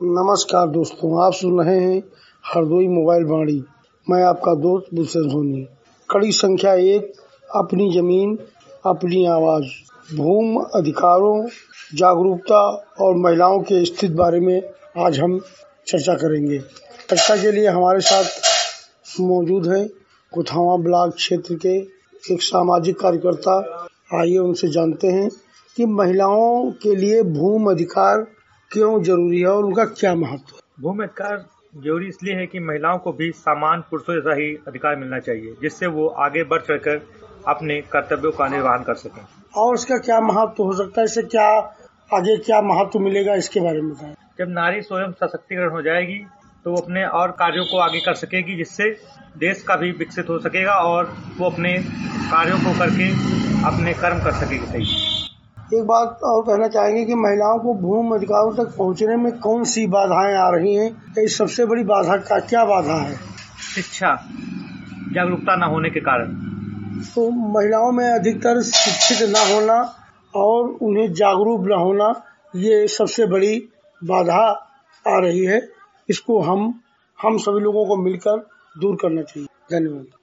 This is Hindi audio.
नमस्कार दोस्तों, आप सुन रहे हैं हरदोई मोबाइल वाणी। मैं आपका दोस्त भूषण सोनी। कड़ी संख्या 1, अपनी जमीन अपनी आवाज, भूमि अधिकारों, जागरूकता और महिलाओं के स्थिति बारे में आज हम चर्चा करेंगे। चर्चा के लिए हमारे साथ मौजूद हैं कुथावा ब्लॉक क्षेत्र के एक सामाजिक कार्यकर्ता। आइए उनसे जानते हैं कि महिलाओं के लिए भूमि अधिकार क्यों जरूरी है और उनका क्या महत्व है। भूमि अधिकार जरूरी इसलिए है कि महिलाओं को भी समान पुरुषों जैसा ही अधिकार मिलना चाहिए, जिससे वो आगे बढ़ चढ़कर अपने कर्तव्यों का निर्वहन कर सकें। और इसका क्या महत्व हो सकता है, इससे क्या आगे क्या महत्व मिलेगा, इसके बारे में बताएं। जब नारी स्वयं सशक्तिकरण हो जाएगी तो वो अपने और कार्यों को आगे कर सकेगी, जिससे देश का भी विकसित हो सकेगा और वो अपने कार्यों को करके अपने कर्म कर सकेगी। सही। एक बात और कहना चाहेंगे कि महिलाओं को भूमि अधिकारों तक पहुंचने में कौन सी बाधाएं आ रही हैं। इस सबसे बड़ी बाधा का क्या बाधा है? शिक्षा जागरूकता न होने के कारण। तो महिलाओं में अधिकतर शिक्षित न होना और उन्हें जागरूक न होना, ये सबसे बड़ी बाधा आ रही है। इसको हम सभी लोगों को मिलकर दूर करना चाहिए। धन्यवाद।